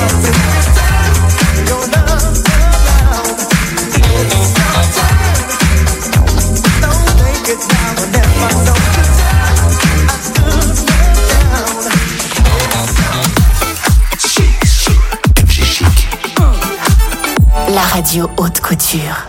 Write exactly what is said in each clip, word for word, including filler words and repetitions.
La radio haute couture.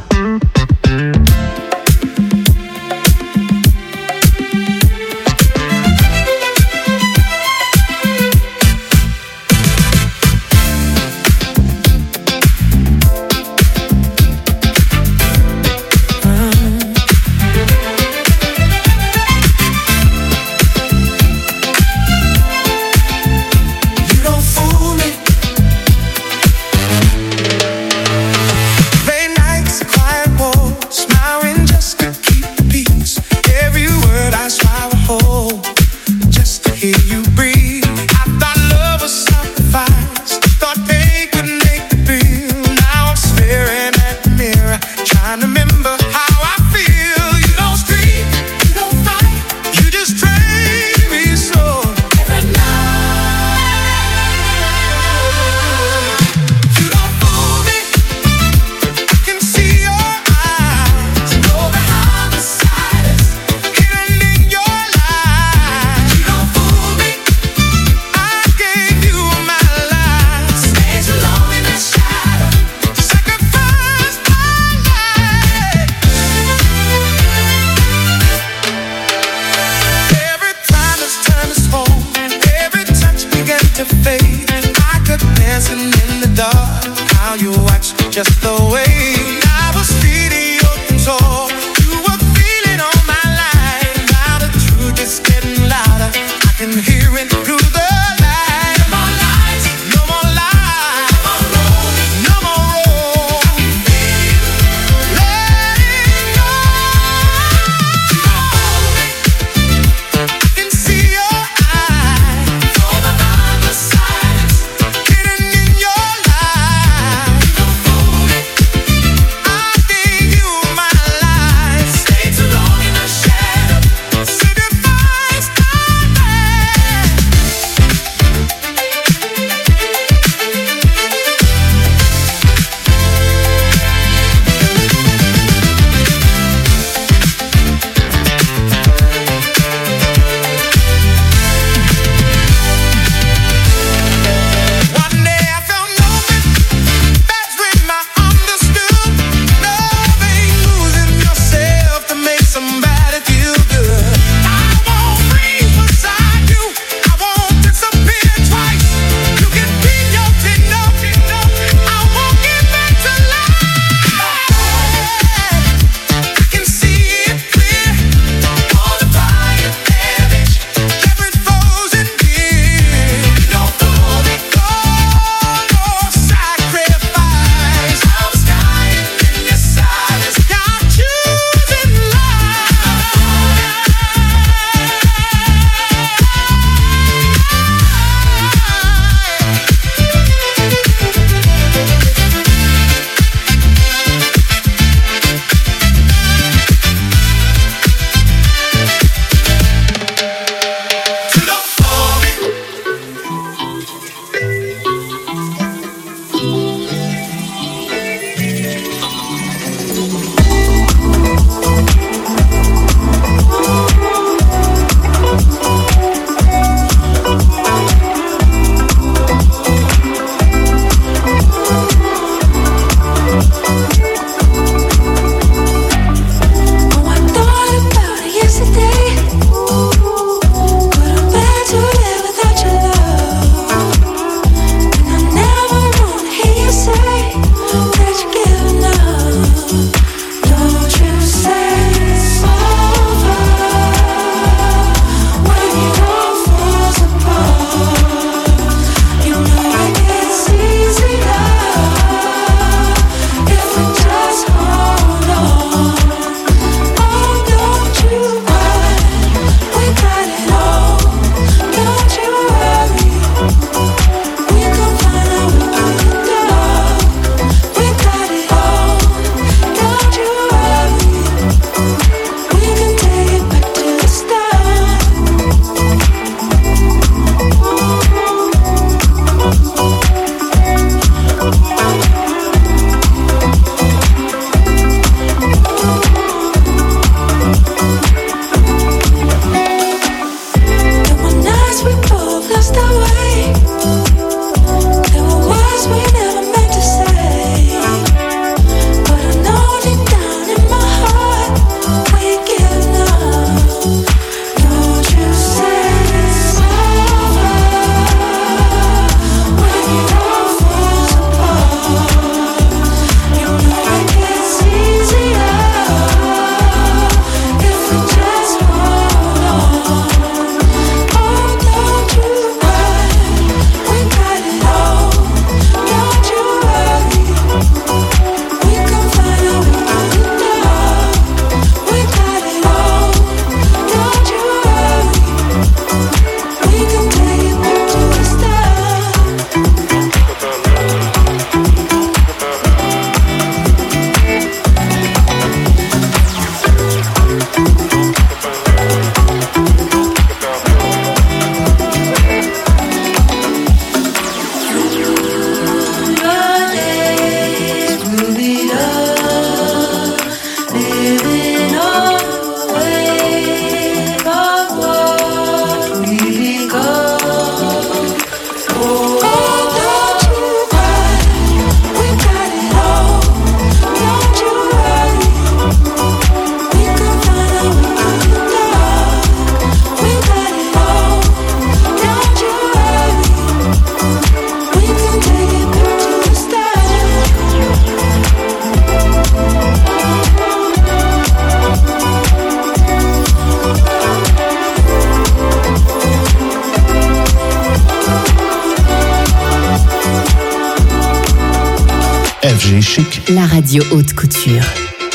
F G Chic, la radio haute couture.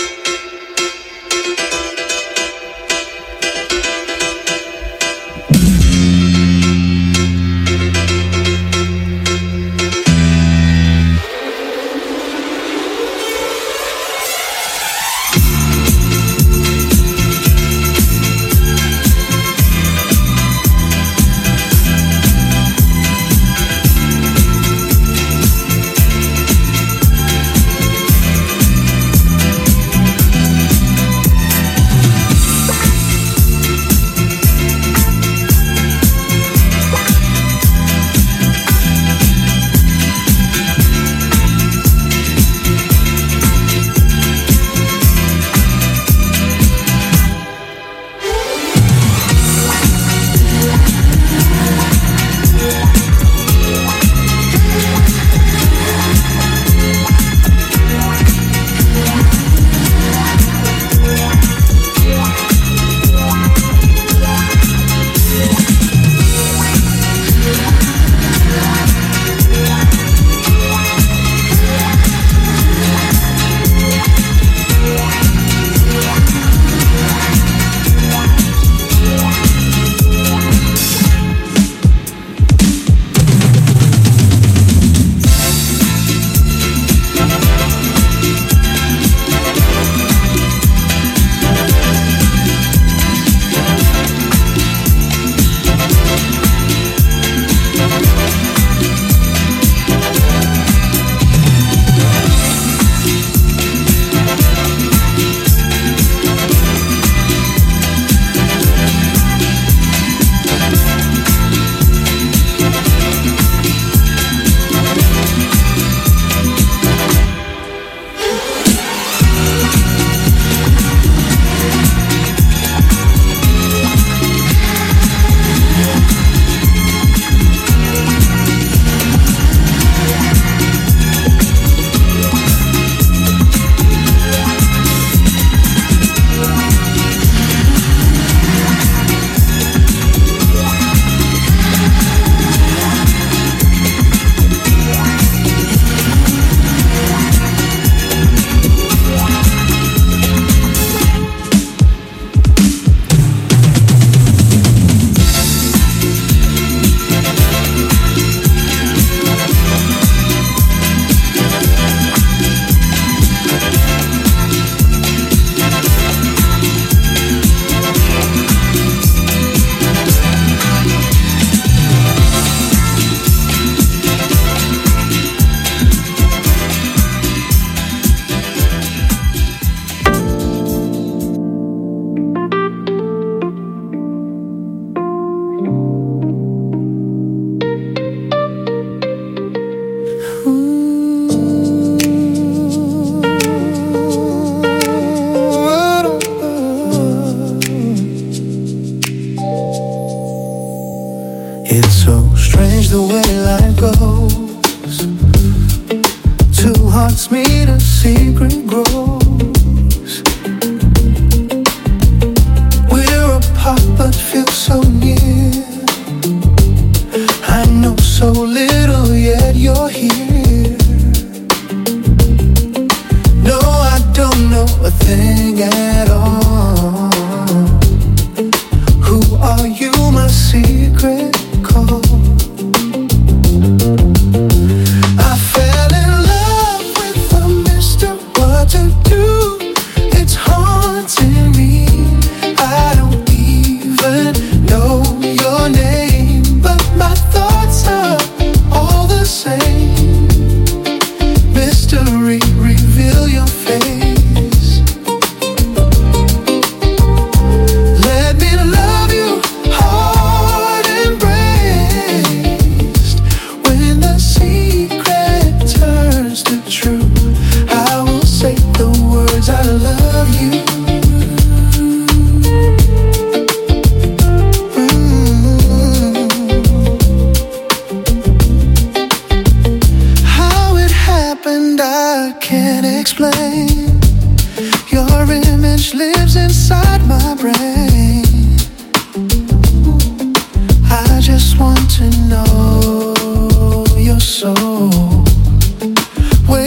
want to know your soul, waiting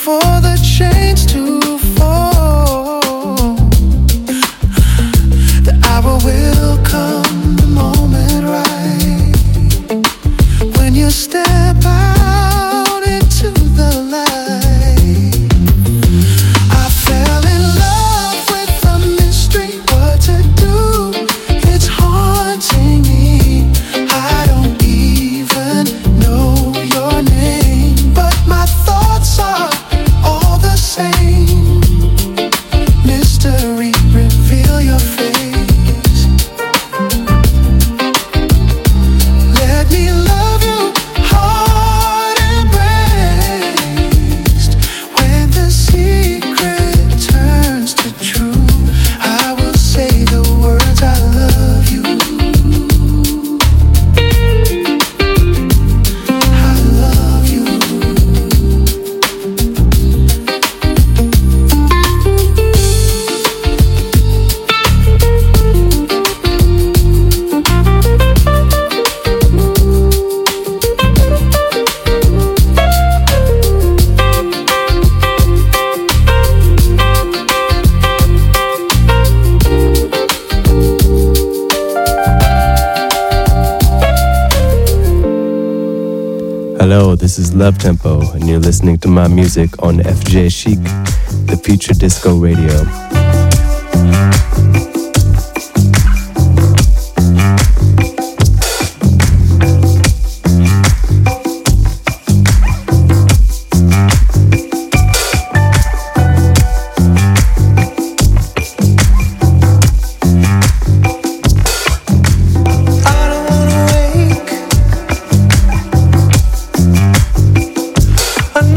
Hello, this is Love Tempo, and you're listening to my music on F J Chic, the Future Disco Radio.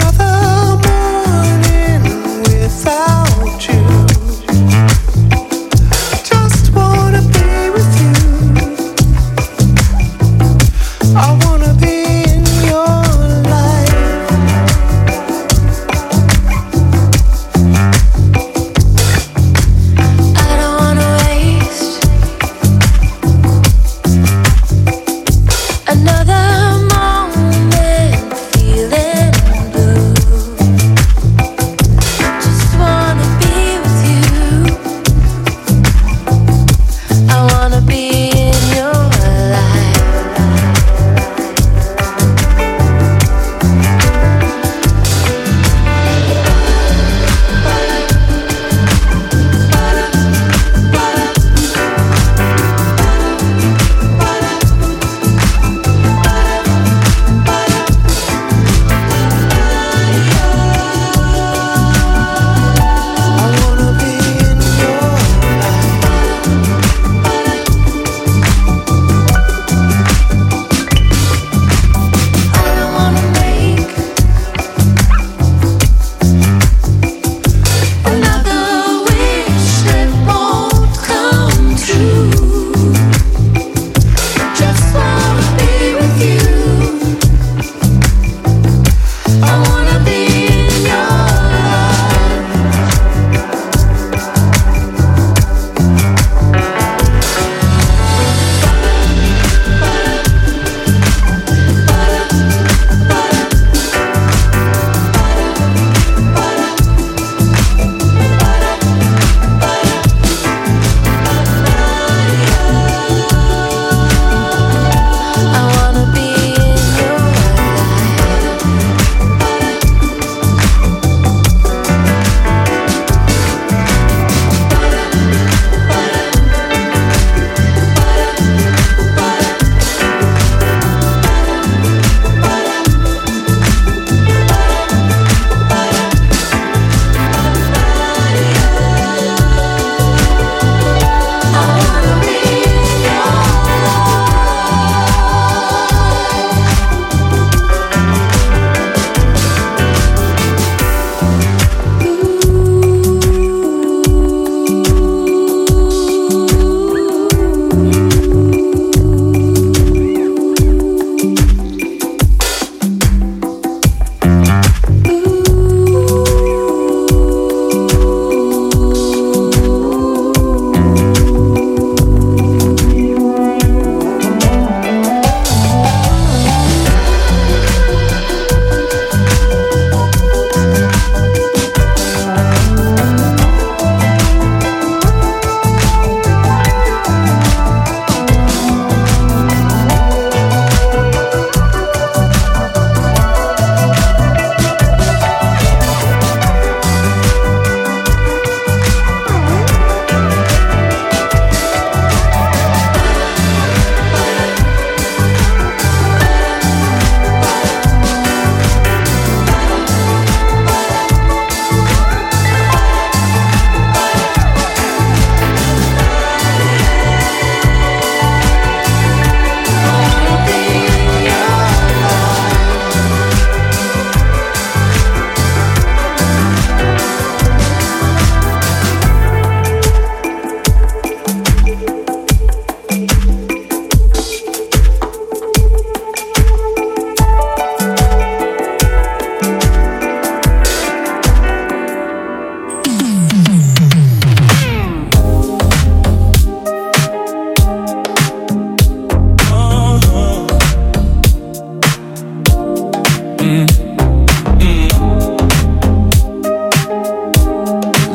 Another morning without you.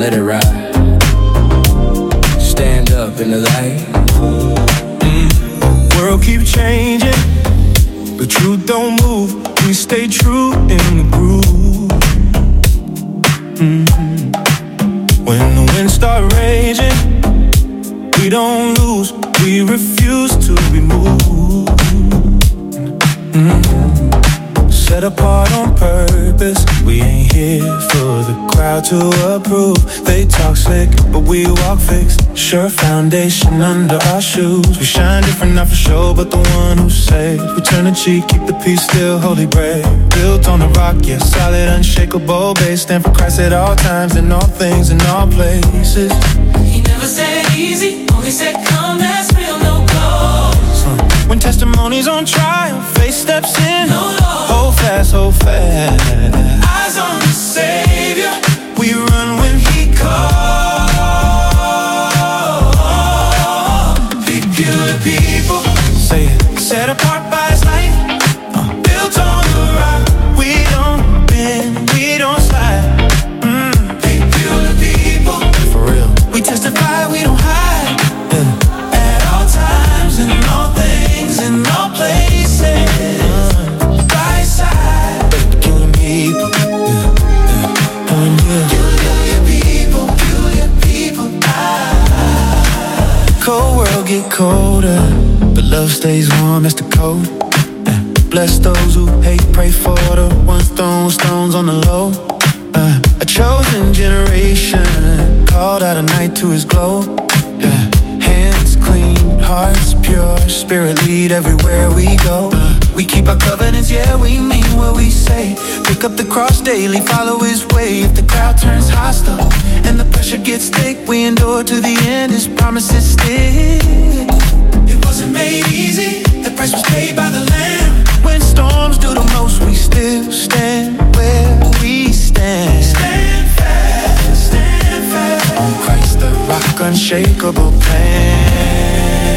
let it ride. Stand up in the light. Mm. World keep changing, the truth don't move. We stay true in the groove. Mm-hmm. When the winds start raging, we don't lose. We refuse to be moved. Mm-hmm. Set apart on purpose. We ain't here for the crowd to approve. They talk slick, but we walk fixed. Sure foundation under our shoes. We shine different, not for show, but the one who saves. We turn the cheek, keep the peace, still holy brave. Built on the rock, yeah, solid, unshakable base. Stand for Christ at all times, in all things, in all places. He never said easy, only said come, that's real, no close. uh, When testimony's on trial, faith steps in. No Lord. Hold fast, hold fast. Eyes on the Savior. We run when he calls. Peculiar people, say it. Set apart by his light, uh, built on the rock. We don't bend, we don't slide. mm. Peculiar people, For real. we testify, we don't hide. Yeah. At all times, in all things, in all places. uh. Right side. Killing people, yeah, yeah. Oh, yeah. Peculiar people, peculiar people. I Cold world get colder, but love stays warm, that's the code. uh, Bless those who hate, pray for the ones thrown stones on the low. uh, A chosen generation, called out of night to his glow. uh, Hands clean, hearts pure, spirit lead everywhere we go. uh, We keep our covenants, yeah, we mean what we say. Pick up the cross daily, follow his way. If the crowd turns hostile and the pressure gets thick, we endure to the end, his promises stick. It wasn't made easy, the price was paid by the Lamb. When storms do the most, we still stand where we stand. Stand fast, stand fast. On Christ the rock, unshakable plan.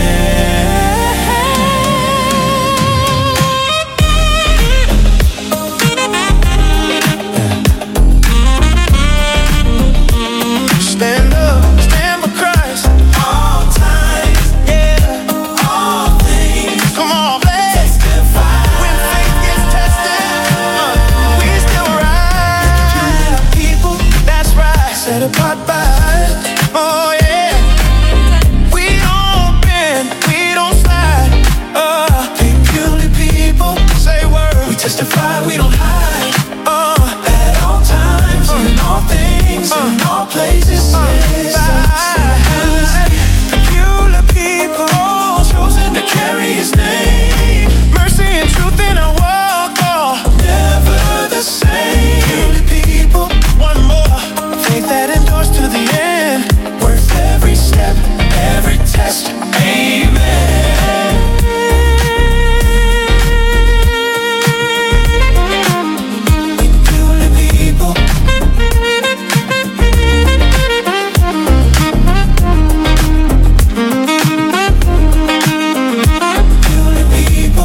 Stand up, stand for Christ. All times, Yeah, all things. come on, blaze. When faith gets tested, uh, we still rise. People, that's right. Set apart by, oh yeah. We don't bend, we don't slide. Uh, Peculiar people, say word. we testify, we don't hide. Uh, At all times, in all things, in all places. Peculiar people, Chosen to carry his name. mercy and truth in our walk. Oh, Never the same. peculiar people, one more. Faith that endures to the end. Worth every step, every test. Amen. Peculiar people. Peculiar people.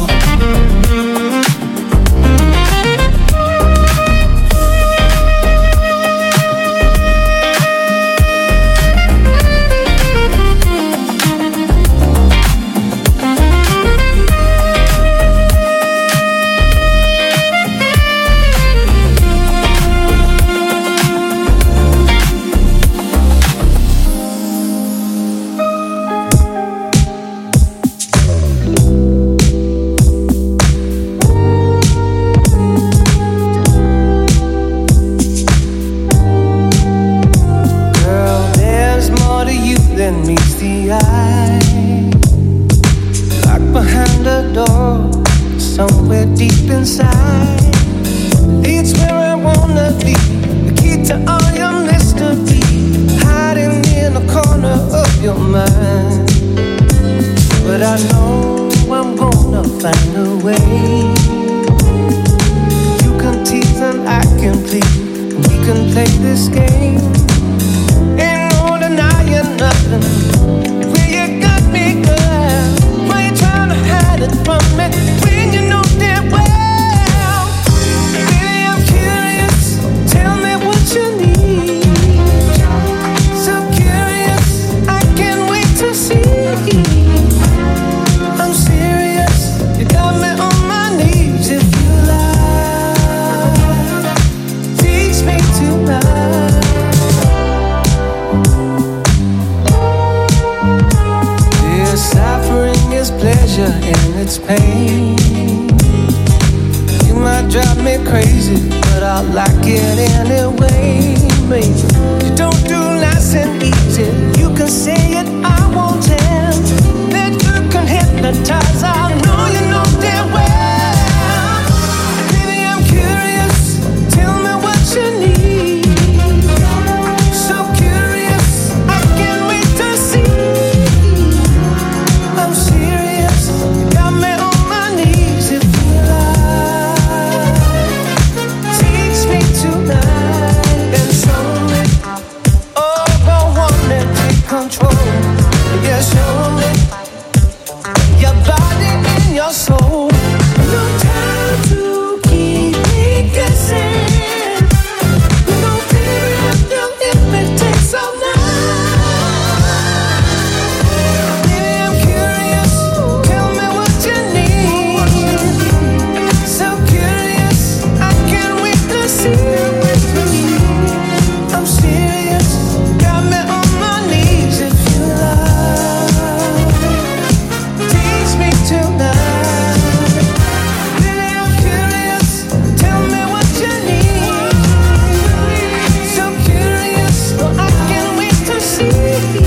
Girl, there's more to you than meets the eye. Locked behind a door, somewhere deep inside. It's where I wanna be, the key to all your mystery, hiding in a corner of your mind. But I know I'm gonna find a way. You can tease and I can plead, and we can play this game. Ain't no denying nothing. Where you got me, girl? Why you trying to hide it from me when you know damn well? Baby, I'm curious. Tell me what you need. this pain. You might drive me crazy, but I like it anyway, baby. You don't do nice and easy. You can say it, I won't tell. That you can hypnotize, I know you know damn well. Baby, I'm curious, tell me what you need. So curious, I can't wait to see. I'm serious, you got me on my knees. If you like, teach me tonight and show me. Oh, go on and take control. Yeah, show me your body and your soul. No time to keep me guessing. No period till if it takes all night. Baby, I'm curious. Tell me what you need. So curious, I can't wait to see. I'm serious, got me on my knees. If you like, teach me tonight. Baby, I'm curious. Tell me what you need. So curious, well, I can't wait to see.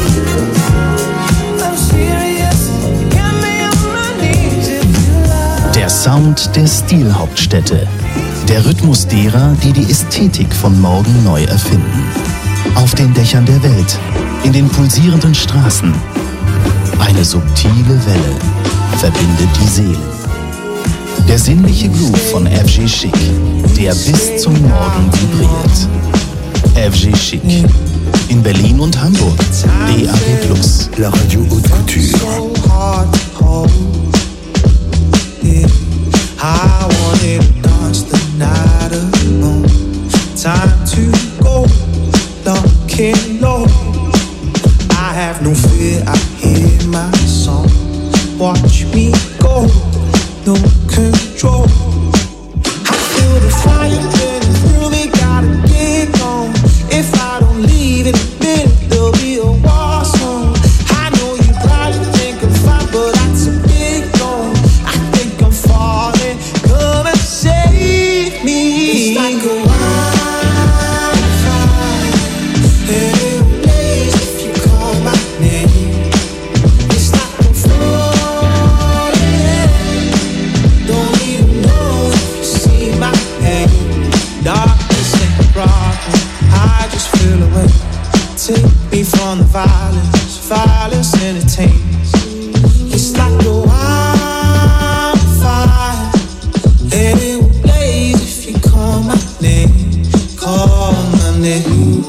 I'm serious, got me on my knees. If you like. Der Sound der Stilhauptstädte. Der Rhythmus derer, die die Ästhetik von morgen neu erfinden. Auf den Dächern der Welt, in den pulsierenden Straßen. Eine subtile Welle verbindet die Seelen. Der sinnliche Groove von F G Chic, der bis zum Morgen vibriert. F G Chic. In Berlin und Hamburg. D A B Plus. La radio haute couture. So hard to hold it. I wanted to dance the night alone. Time to go, lock and low. I have no fear, I hear my song. Watch me go, no control. I feel the fire burning through me, gotta get on. If I don't leave in a minute, there'll be a war zone. I know you probably think I'm fine, but that's a big no. I think I'm falling, come and save me. It's like a wildfire, and it will blaze if you call my name. It's like I'm falling, don't even know if you see my pain. Darkness ain't the problem, I just feel away. Take me from the violence, violence entertains. It's like a wildfire, and it will blaze if you call my name, call my name.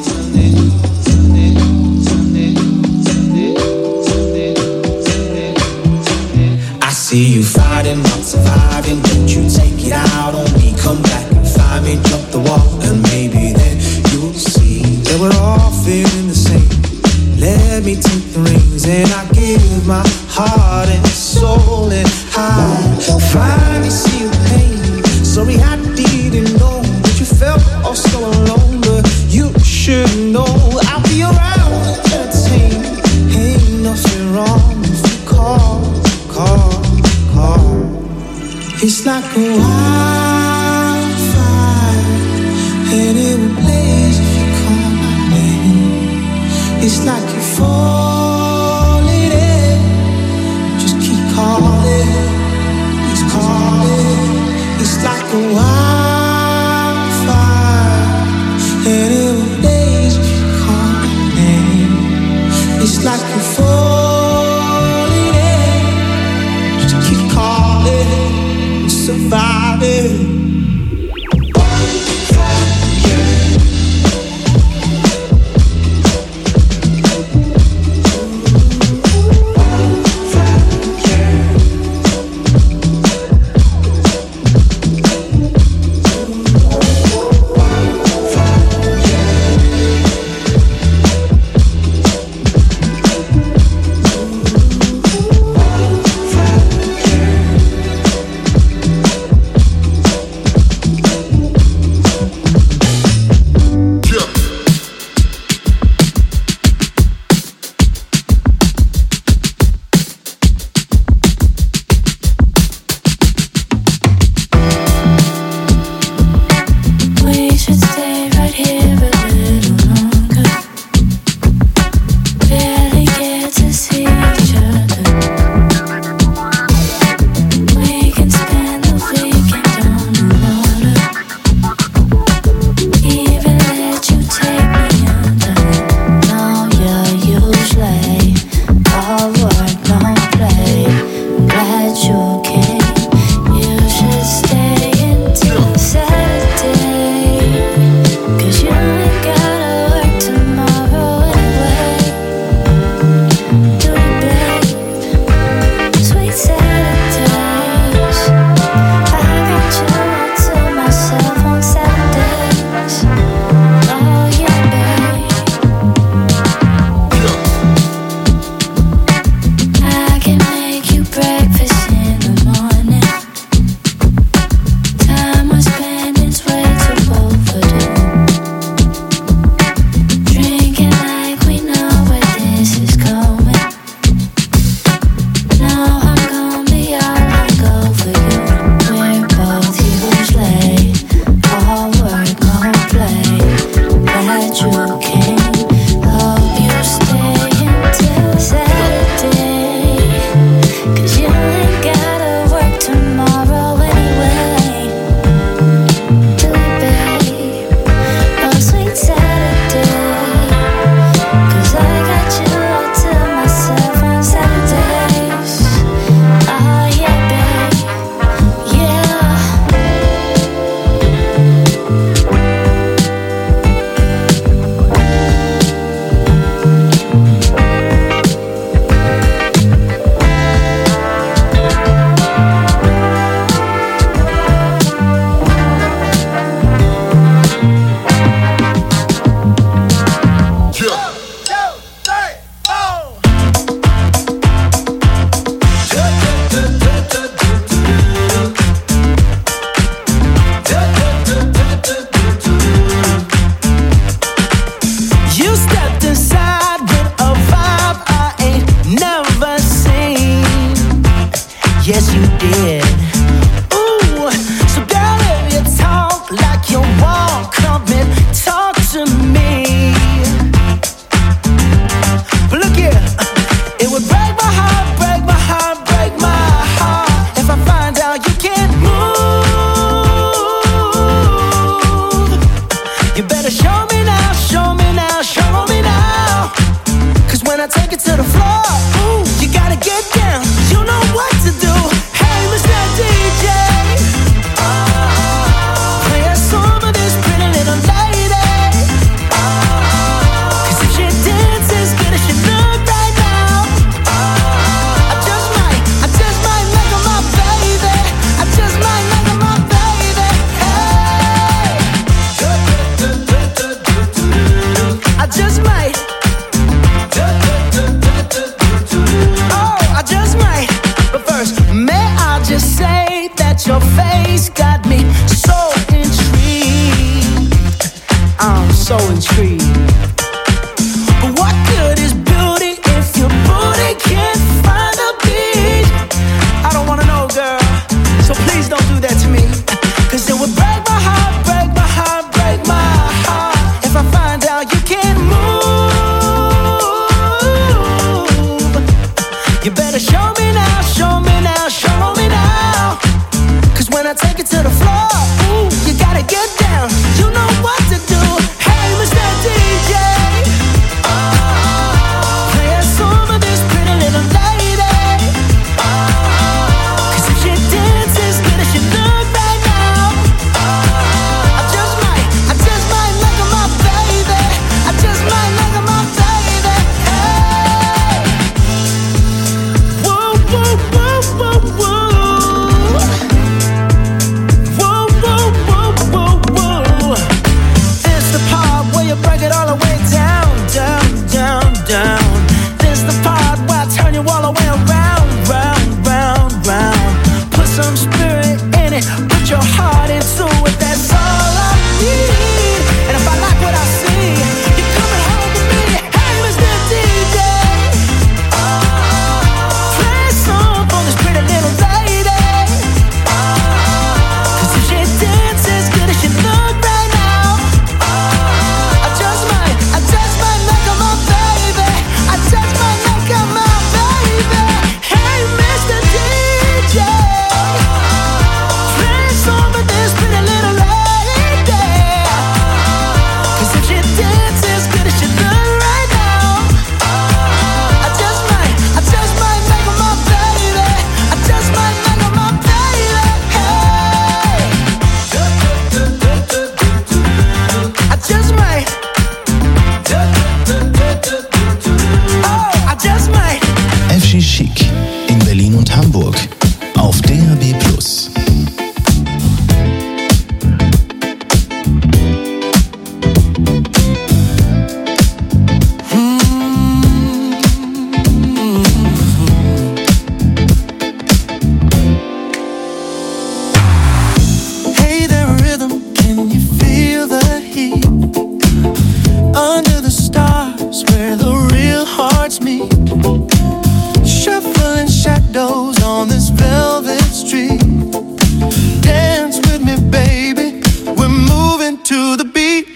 I see you fighting, not surviving. Don't you take it out on me. Come back and find me, jump the wall, and maybe then you'll see that we're all feeling the same. Let me take the reins and I give my heart and soul, and I finally see your pain. Sorry I didn't know that you felt all so alone, but you should know I'll be around to entertain. Ain't nothing wrong if you call, call, call. It's like a wildfire, and it will blaze if you call my name. It's like you're falling in, just keep calling, keep calling. It's like a wildfire, and it will blaze if you call my name. It's like you're falling in, just keep calling, surviving.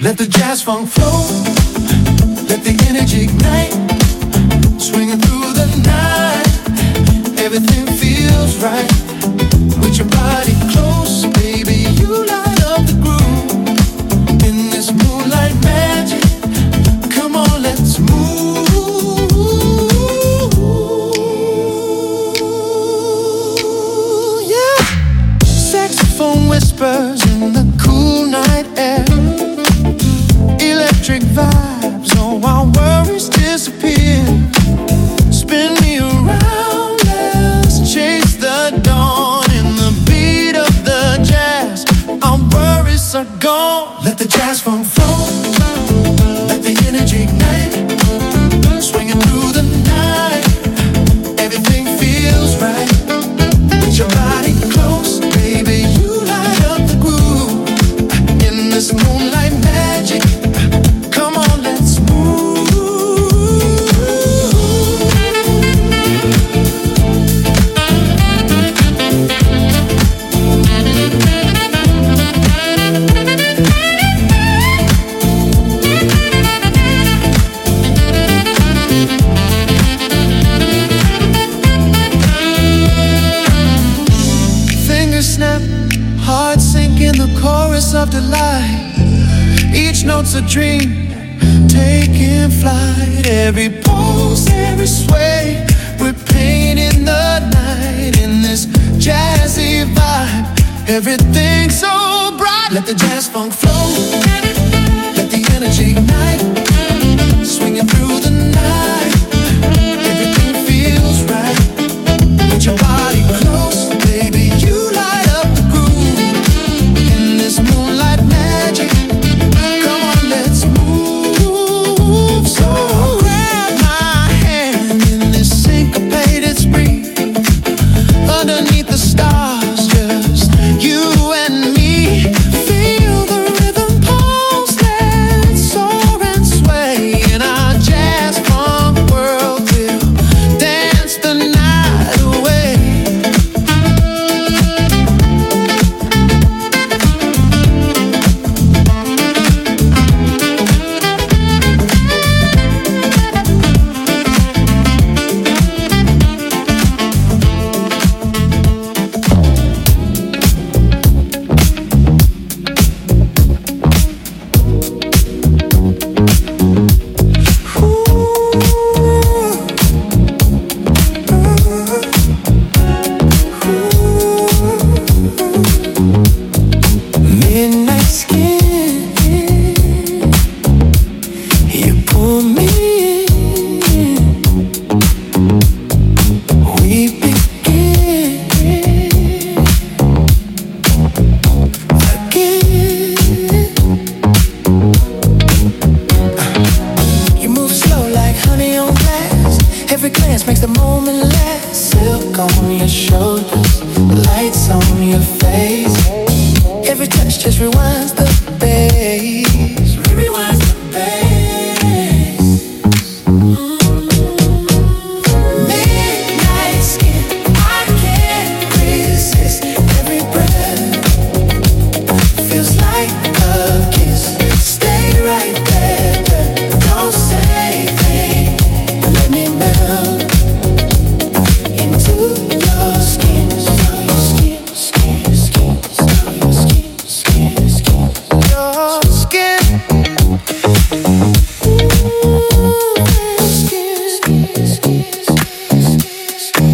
Let the jazz funk flow, let the energy ignite, swinging through the night. Everything feels right with your body close, baby. You light up the groove in this moonlight magic. Come on, let's move. Yeah, saxophone whispers in the cool night air. Electric vibes, all our worries disappear. Spin me around, let's chase the dawn in the beat of the jazz. Our worries are gone. Let the jazz funk flow, let the energy ignite, swinging through the night. Everything feels right with your body close, baby. You light up the groove in this moonlight magic. Come on, let's move. Fingers snap, heart sink in the chorus of delight. Each note's a dream, taking flight. Every pulse, every sway, we're painting the night in this jazzy vibe. Everything's so bright. Let the jazz funk flow, let the energy ignite, swinging through the night. Everything feels right with your body close, baby. You light up the groove in this moonlight magic. Come on, let's move. So grab my hand in this syncopated spree. Underneath the stars, just you and me. Feel the rhythm pulse, let's soar and sway in our jazz funk world. We'll dance the night away. Midnight skin, you pull me in. We begin again. You move slow like honey on glass. Every glance makes the moment last. Silk on your shoulders, lights on your face. Every touch just rewinds the bass. Rewinds the bass. Midnight skin, I can't resist. Every breath feels like a kiss. Stay right there, don't say a thing. Let me melt into your skin. Your skin, skin, skin, your skin, skin, skin, your skin. Ooh, skin, skin, skin, skin.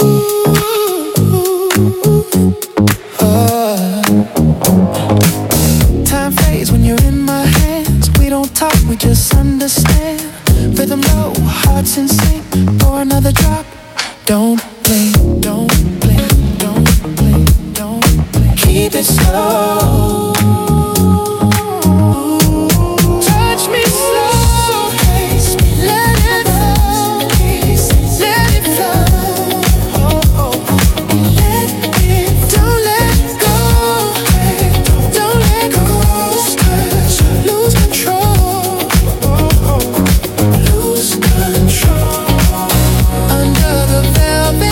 Ooh, uh. Time fades when you're in my hands. We don't talk, we just understand. Rhythm low, hearts in sync. Pour another drop. Don't blink, don't blink, don't blink, don't blink. Keep it slow. Touch me slow. Let it flow. Let it flow. Let it, don't let go. Don't let go. Lose control. Lose control. Under the velvet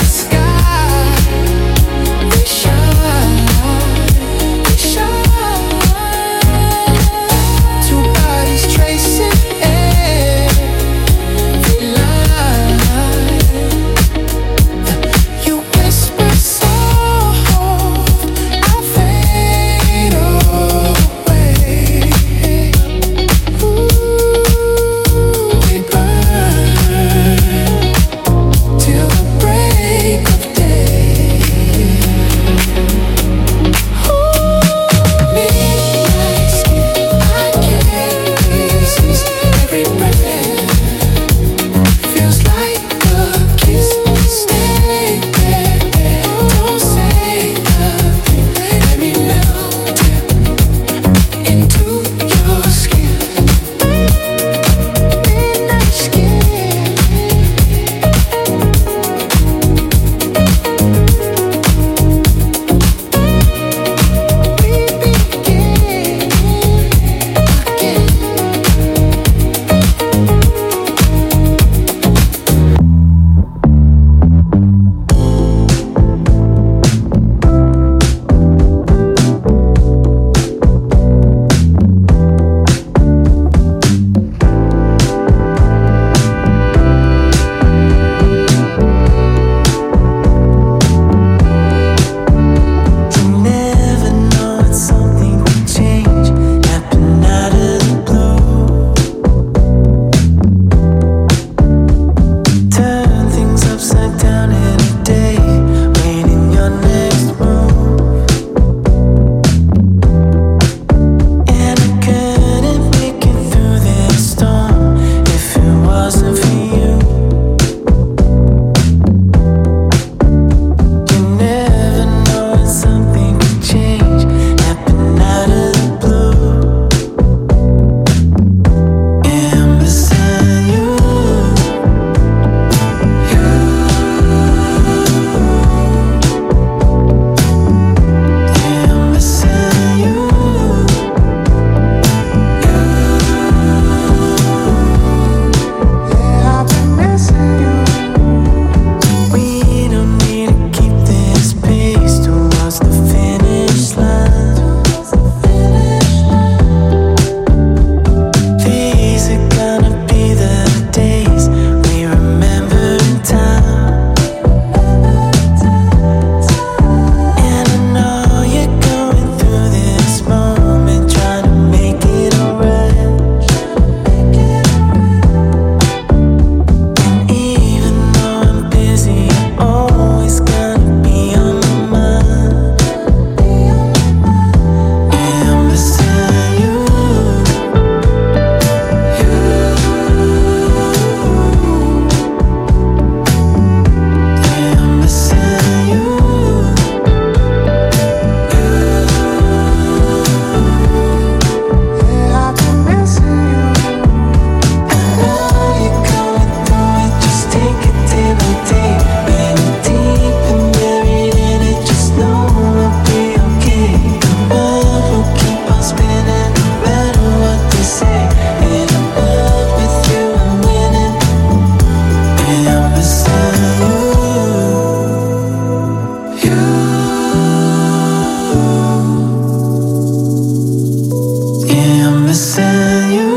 missing you.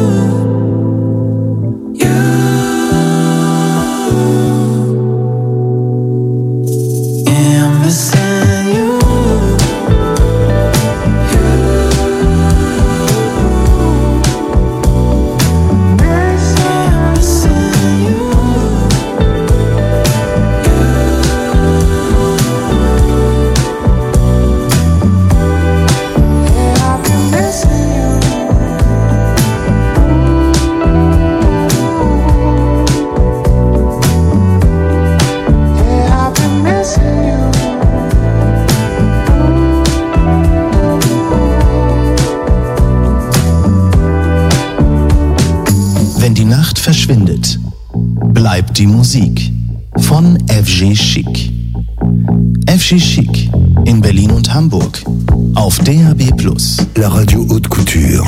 Verschwindet, bleibt die Musik von F G Chic. F G Chic in Berlin und Hamburg auf D A B plus. La radio haute couture.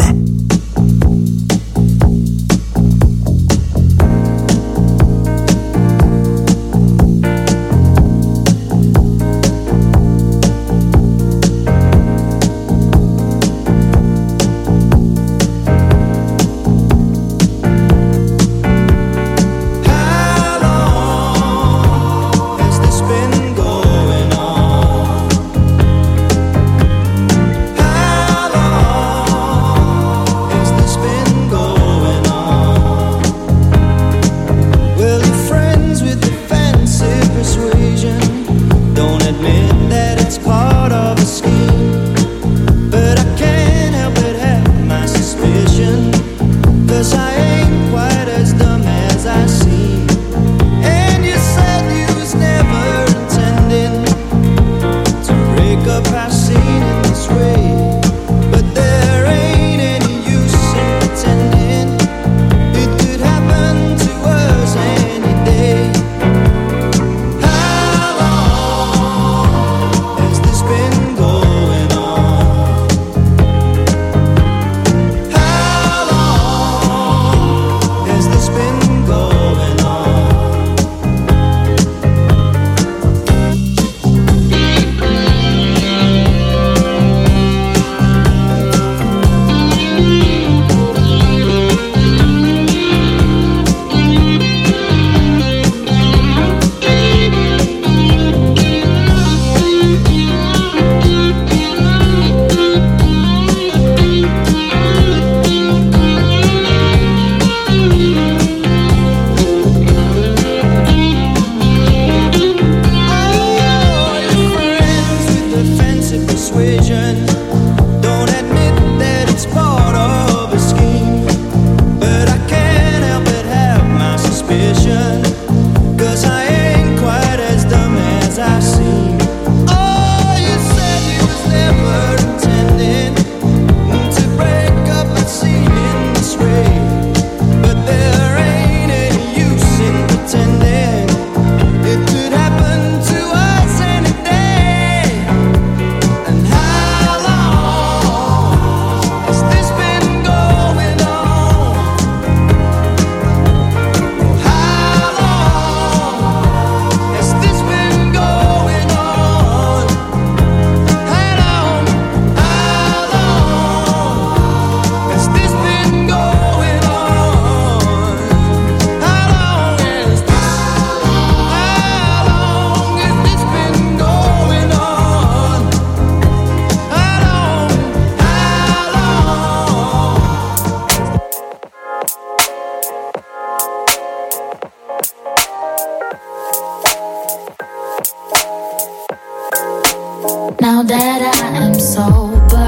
Now that I am sober,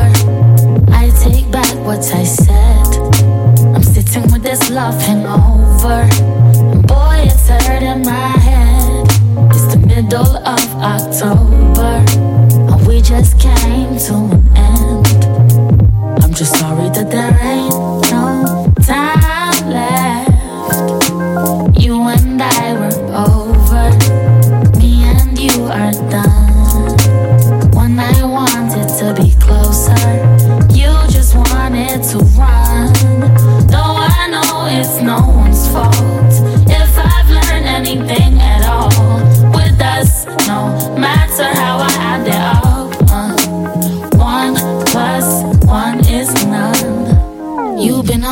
I take back what I said. I'm sitting with this love hangover, and boy, it's hurting my head. It's the middle of October, and we just came to an end. I'm just sorry that there ain't no time left. You and I were over, me and you are done. When I wanted to be closer, you just wanted to run. Though I know it's no one's fault, if I've learned anything at all, with us, no matter how I add it up, uh, one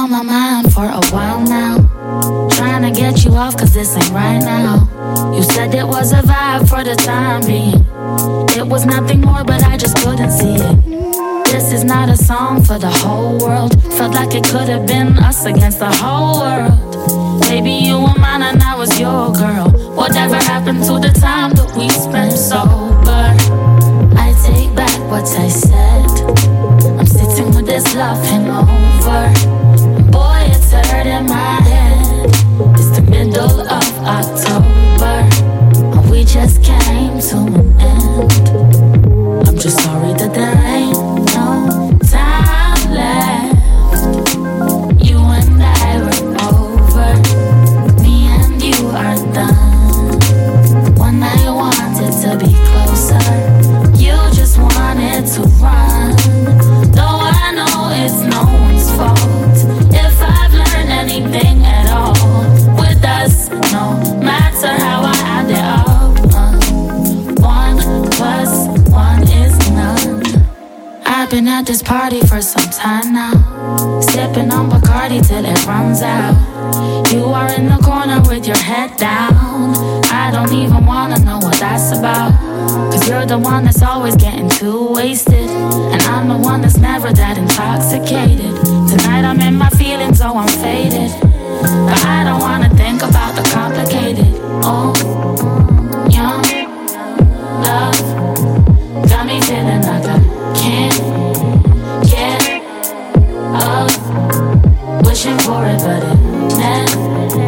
on my mind for a while now. Trying to get you off cause this ain't right now. You said it was a vibe for the time being. It was nothing more but I just couldn't see it. This is not a song for the whole world. Felt like it could have been us against the whole world. Baby, you were mine and I was your girl. Whatever happened to the time that we spent sober? I take back what I said. I'm sitting with this love hangover. Boy, it's hurting my head. It's the middle of October, and we just came to an end. I'm just sorry that there ain't no time left. You and I were over. Me and you are done. One night wanted to be closer. You just wanted to run. Though I know it's no one's fault. If I've learned anything at all with us, no matter how I add it up, uh, one plus one is none. I've been at this party for some time now, sipping on Bacardi till it runs out. You are in the corner with your head down. I don't even wanna know what that's about, cause you're the one that's always getting too wasted, and I'm the one that's never that intoxicated. Tonight I'm in my feelings, oh I'm faded, but I don't wanna think about the complicated. Oh, young love got me feeling like I can't get up, wishing for it but it never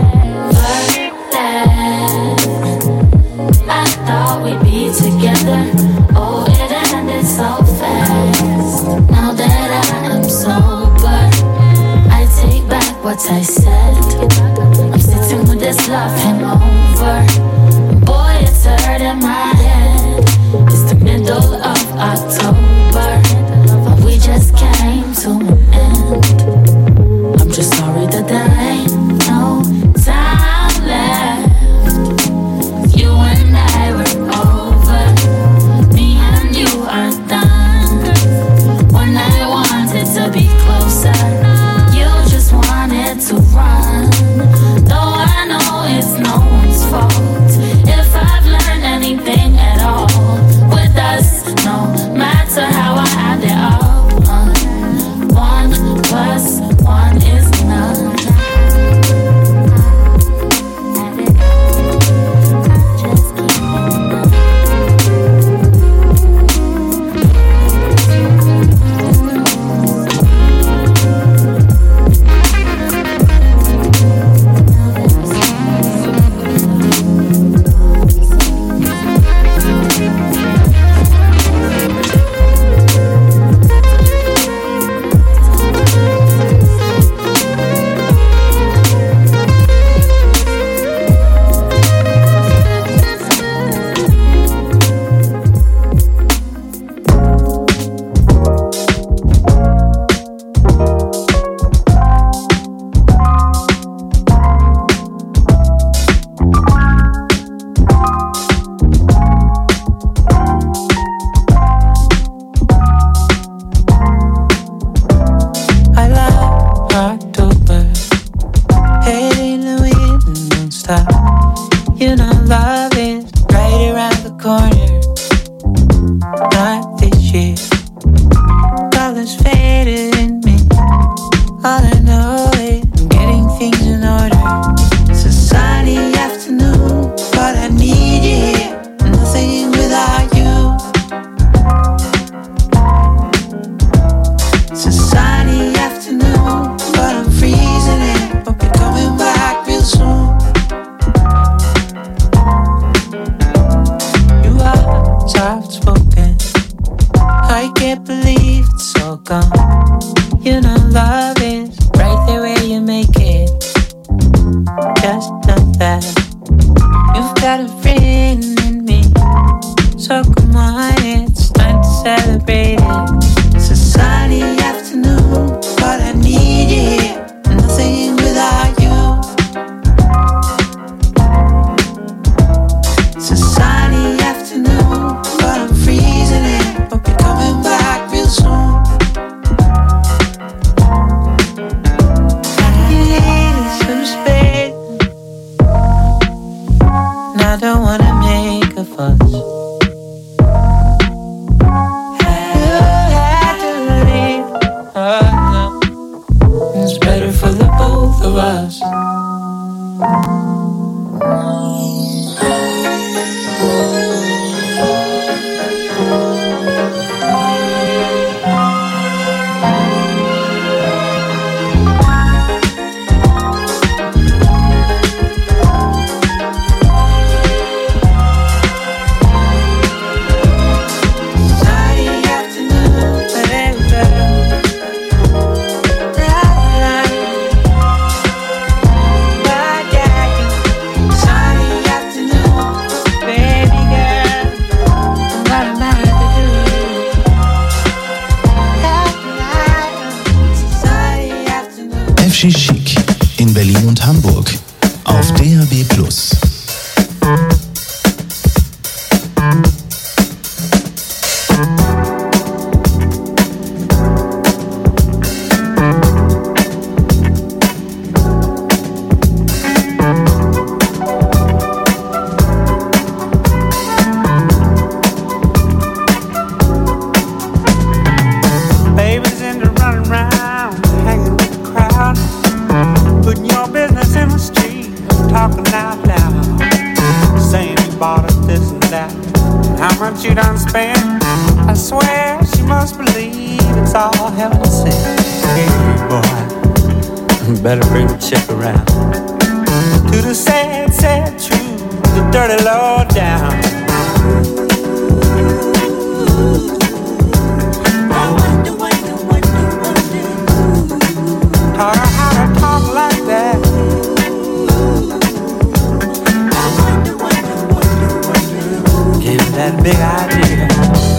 left. I thought we'd be together, oh it ended so fast. Now that I am sober, I take back what I said. I'm sitting with this love hangover. Boy, it's hurting my head. It's the middle of October, but we just came to an end. I'm just sorry that there ain't no time left. You and I were over. Me and you are done. One night wanted to be closer. You just wanted to run. Though I know it's no one's fault. If I've learned anything at all with us, no matter how I add it up, uh, one plus one is none. Just keep it moving. better for the both of us. F G Chic in Berlin und Hamburg auf D A B plus. Better bring the chick around to the sad, sad truth, the dirty low down. Taught her how to talk like that. Gave her that big idea.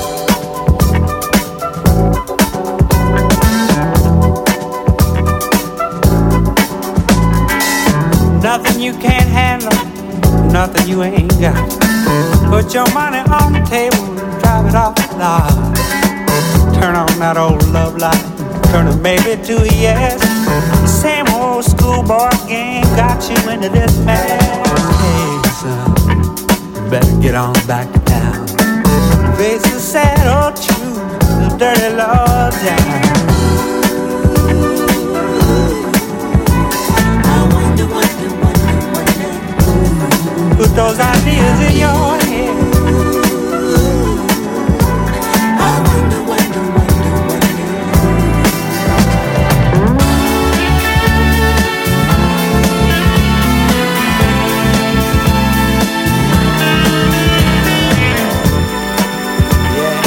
Nothing you can't handle, nothing you ain't got. Put your money on the table and drive it off the lot. Turn on that old love light, turn a maybe to a yes. Same old schoolboy game got you into this mess. Hey son, better get on back to town. Face the sad old truth, the dirty low down. Put those ideas in your head. I wonder, wonder, wonder, wonder. Yeah.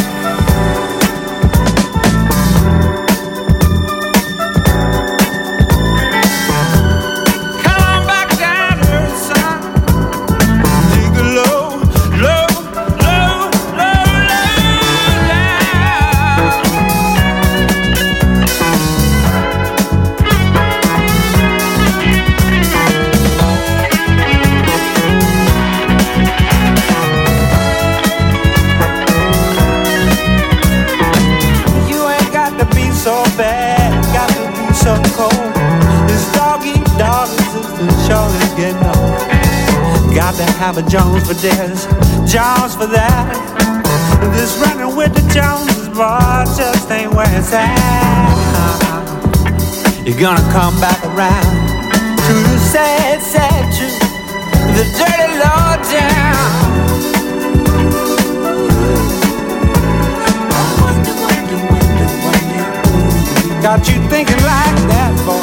Come on back down to earth, son. So bad, got to be so cold. This dog eat dog existence surely getting old. Got to have a Jones for this, Jones for that. This running with the Joneses, boy, just ain't where it's at. You're gonna come back around to the sad, sad truth, the dirty low down. Got you thinking like that, boy.